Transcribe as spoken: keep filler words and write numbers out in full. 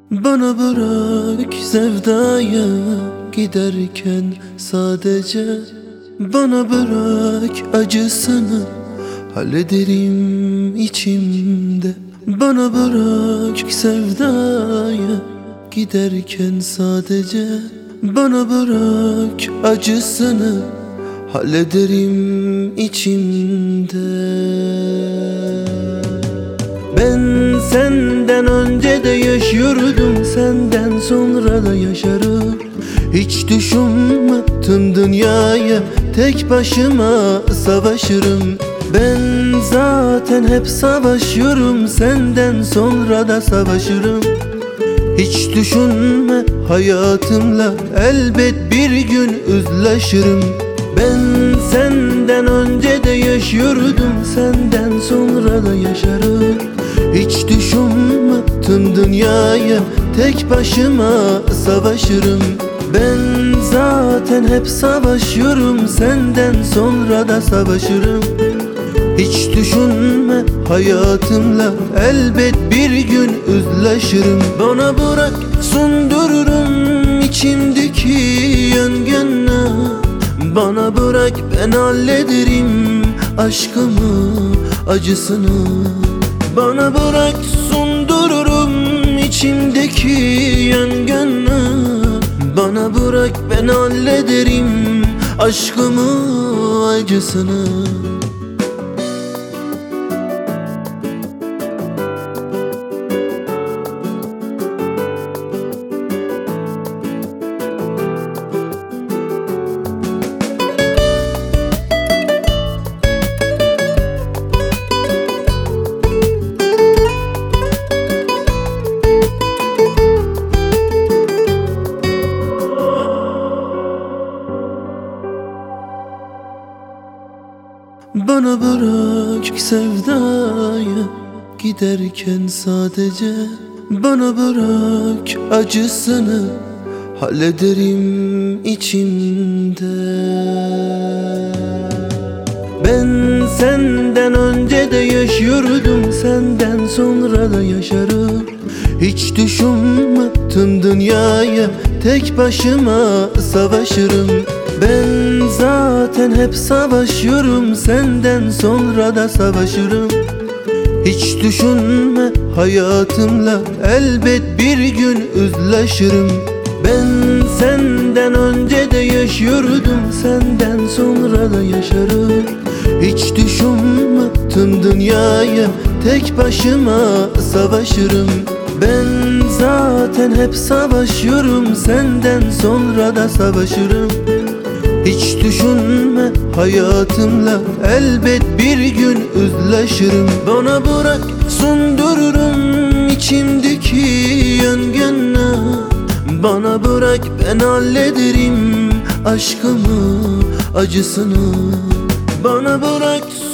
Bana bırak sevdaya giderken sadece. Bana bırak acısını hallederim içimde. Bana bırak sevdaya giderken sadece. Bana bırak acısını hallederim içimde. Ben senden önce de yaşıyordum, senden sonra da yaşarım. Hiç düşünme tüm dünyaya tek başıma savaşırım. Ben zaten hep savaşıyorum, senden sonra da savaşırım. Hiç düşünme hayatımla elbet bir gün üzleşirim. Ben senden önce de yaşıyordum, senden sonra da yaşarım. Hiç düşünme tüm dünyaya tek başıma savaşırım. Ben zaten hep savaşıyorum, senden sonra da savaşırım. Hiç düşünme hayatımla elbet bir gün üzleşirim. Bana bırak söndürürüm içimdeki yangını. Bana bırak ben hallederim aşkımı, acısını. Bana bırak söndürürüm içimdeki yangını. Bana bırak ben hallederim aşkımı, acısını. Bana bırak sevdaya giderken sadece. Bana bırak acısını hallederim içimde. Ben senden önce de yaşıyordum, senden sonra da yaşarım. Hiç düşünme tüm dünyaya tek başıma savaşırım. Ben zaten hep savaşıyorum, senden sonra da savaşırım. Hiç düşünme hayatımla elbet bir gün üzleşirim. Ben senden önce de yaşıyordum, senden sonra da yaşarım. Hiç düşünme tüm dünyaya tek başıma savaşırım. Ben zaten hep savaşıyorum, senden sonra da savaşırım. Hiç düşünme hayatımla elbet bir gün üzleşirim. Bana bırak söndürürüm içimdeki yangını. Bana bırak ben hallederim aşkımı, acısını. Bana bırak